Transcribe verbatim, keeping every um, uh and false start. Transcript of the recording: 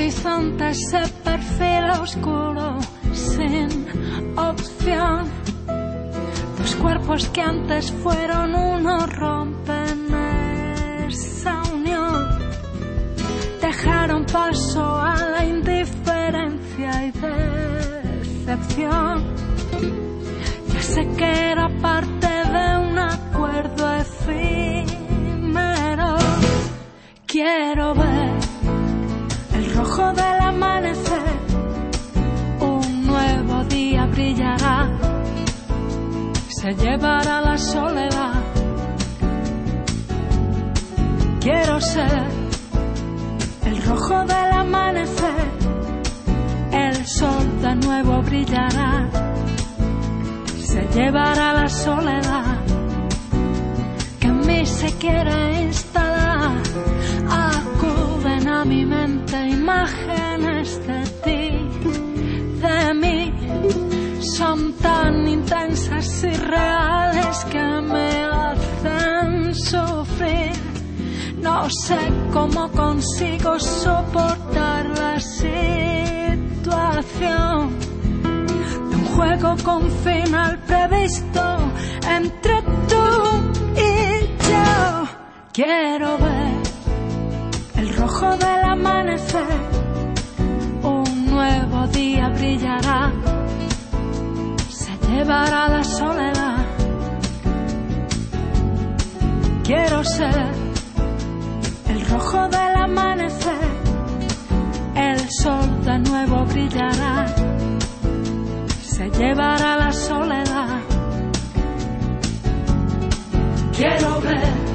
horizonte se perfila oscuro, sin opción. Dos cuerpos que antes fueron uno rompen esa unión. Dejaron paso a la indiferencia y decepción. Ya sé que era parte de un acuerdo efímero. Quiero ver el rojo del amanecer. Un nuevo día brillará. Se llevará la soledad. Quiero ser el rojo del amanecer. El sol de nuevo brillará. Se llevará la soledad que en mí se quiere instalar. Acuden a mi mente imágenes de ti, de mí. Son tan intensas y reales que me hacen sufrir. No sé cómo consigo soportar la situación de un juego con final previsto entre tú y yo. Quiero ver el rojo del amanecer. Un nuevo día brillará. Se llevará la soledad. Quiero ser el rojo del amanecer. El sol de nuevo brillará. Se llevará la soledad. Quiero ver